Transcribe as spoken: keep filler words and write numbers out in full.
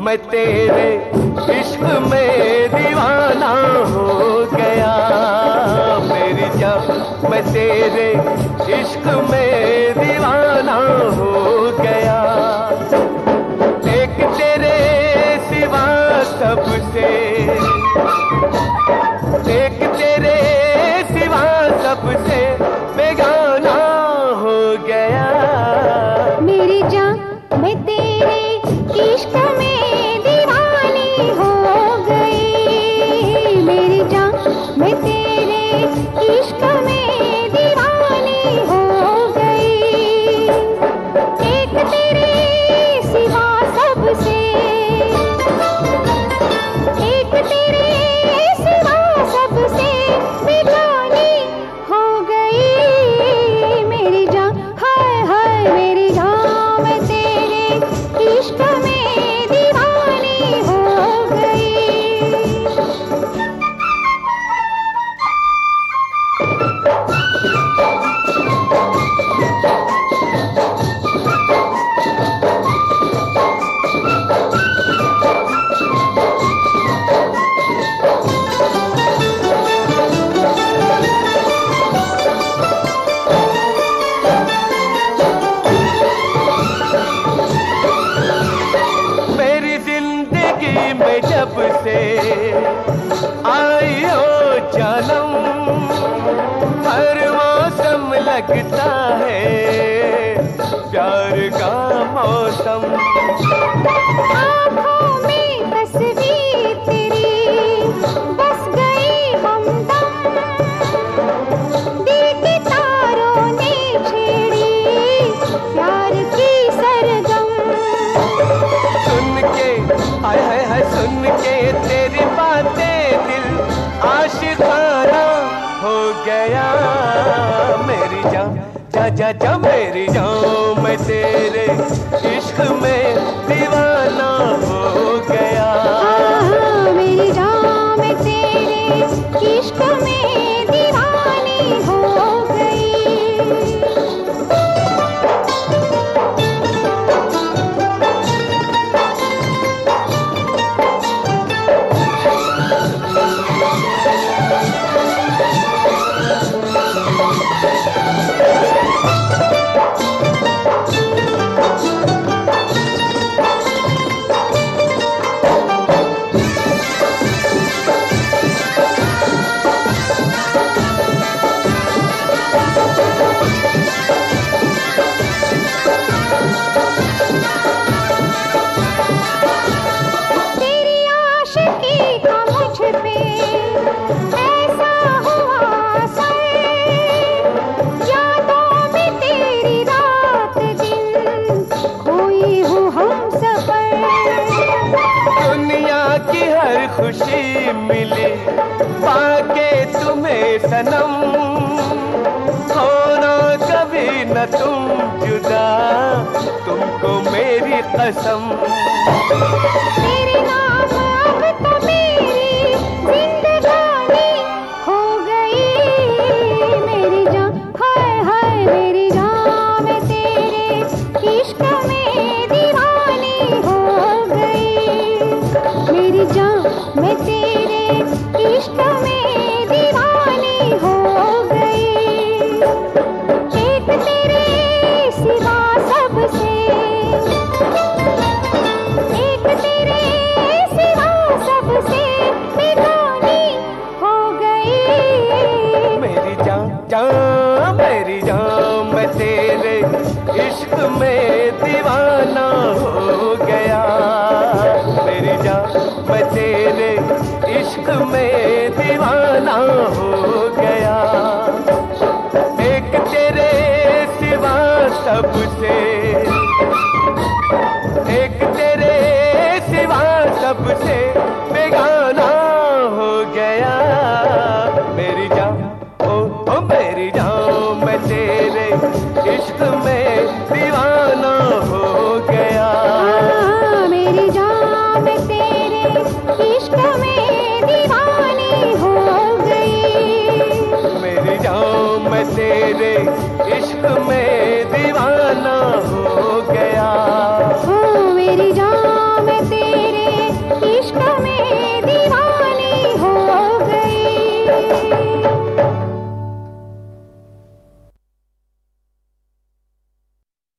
मैं तेरे इश्क में दीवाना हो गया। मेरी जान मैं तेरे इश्क में दीवाना हो गया। एक तेरे सिवा सबसे, एक तेरे सिवा सबसे बेगाना हो गया। मेरी जान मैं तेरे इश्क में दीवानी हो गई। मेरी जान मैं तेरे इश्क में दीवानी हो गई। एक तेरे सिवा सबसे, एक तेरे सिवा सबसे बेगानी हो गई। मेरी जान हाय हाय मेरी जान मैं तेरे इश्क में दीवानी हो गई। मेरी जिंदगी में जब से आई हो जन्म, हर मौसम लगता है प्यार का मौसम। आँखों में तस्वीर तेरी बस गई हमदम। दिल के तारों ने छेड़ी प्यार की सरगम। सुन के हाय हाय हाय सुन के तेरी बातें दिल आशिकाना हो गया। मेरी जान जा जा जा मेरी जान मैं तेरे इश्क में दीवाना हो गया। हाँ, मेरी जान मैं तेरे इश्क में दीवानी हो गई। तेरी आशिकी का मुझ पे ऐसा हुआ असर। यादों में तेरी रात दिन खोई हूँ हम सफर। दुनिया की हर खुशी मिली पाके तुम्हें सनम, होना कभी न तुम जुदा तुमको मेरी कसम। तेरे नाम अब तो मेरी जिंदगानी हो गई। मेरी जान हाय हाय मेरी जान मैं तेरे इश्क में दीवानी हो गई। मेरी जान मैं तेरे इश्क में दीवानी हो गई। एक तेरे सिवा सबसे, एक तेरे सिवा सबसे बेगानी हो गई। मेरी जान जान मेरी जान मैं तेरे इश्क में दीवाना हो गया। मेरी जान मैं तेरे इश्क में दीवाना हो गया। एक तेरे सिवा सबसे, एक तेरे सिवा सबसे बेगाना